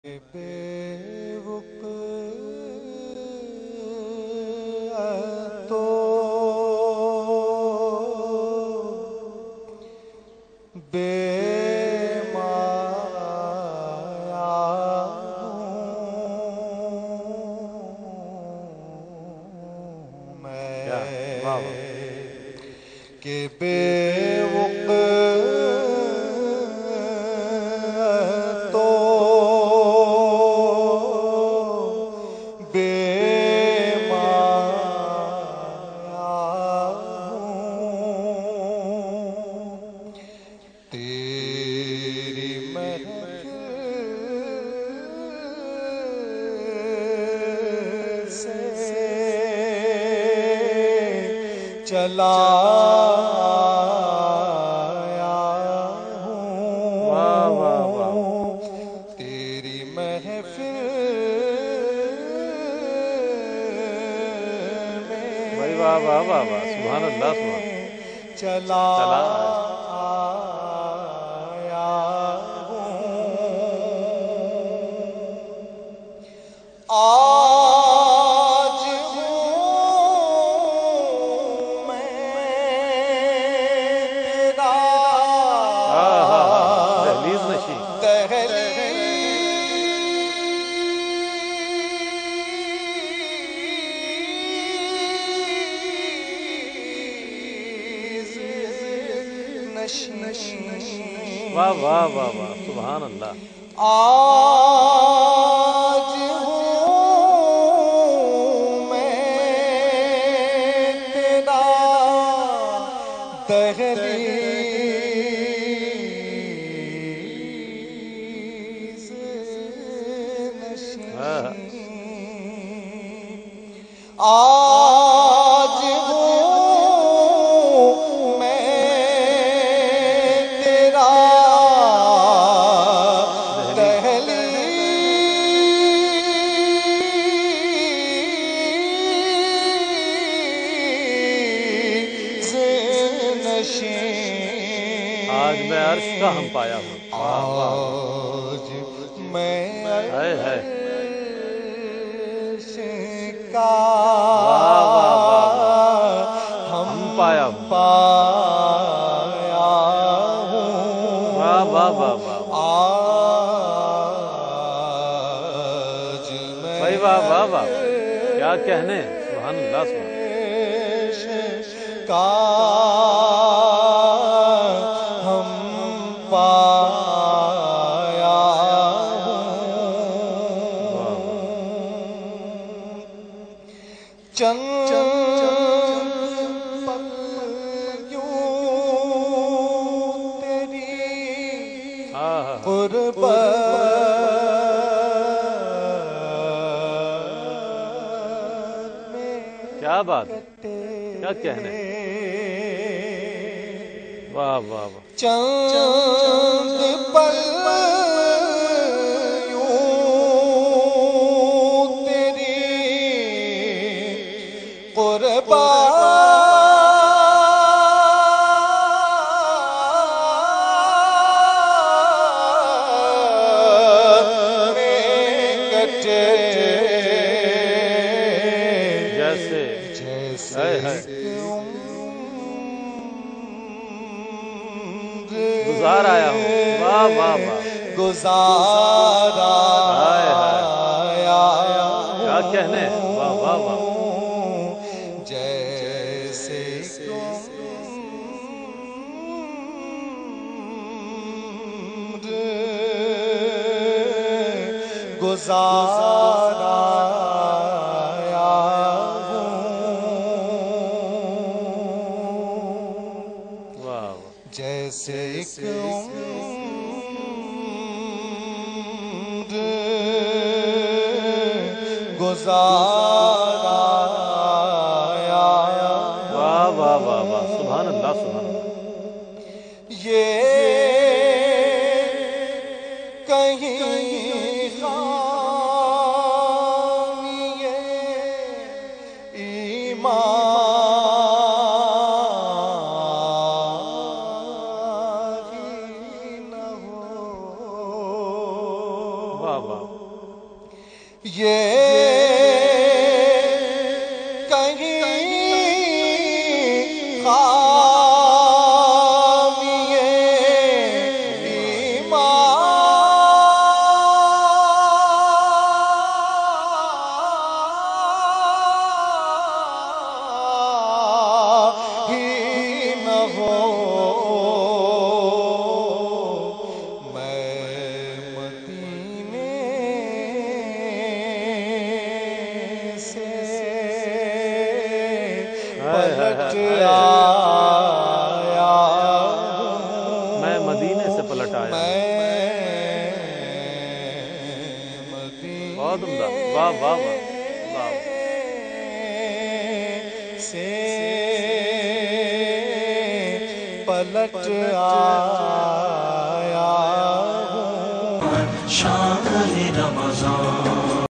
بے تو بے مایا ہوں میں کہ بے چلا ہوں تیری محفل میں واہ واہ واہ واہ سبحان اللہ سبحان چلا واہ واہ واہ واہ سبحان اللہ آج ہوں میں تیرا دہلیز نشین آج ہوں میں تیرا آج میں عرش کا ہم پایا ہوں آج میں عرش کا ہم پایا ہوں واہ واہ واہ واہ آج میں واہ واہ واہ کیا کہنے سبحان اللہ سبحان کا ہم پایا ہوں چند پل یوں تیری قربت میں کیا بات کیا کہنے واہ واہ واہ چند پل یوں تیری قربت میں کٹے جیسے گزار آیا ہوں واہ واہ واہ گزار آیا کیا کہنے واہ واہ واہ جیسے گزار آیا واہ جیسے ایک گزار آیا واہ واہ واہ واہ سبحان اللہ سبحان اللہ یہ کہیں خامی ایمان واہ واہ یہ کہیں میں مدینے سے پلٹ آیا بہت عمدہ واہ واہ واہ سے پلٹ آیا ہوں شام رمضان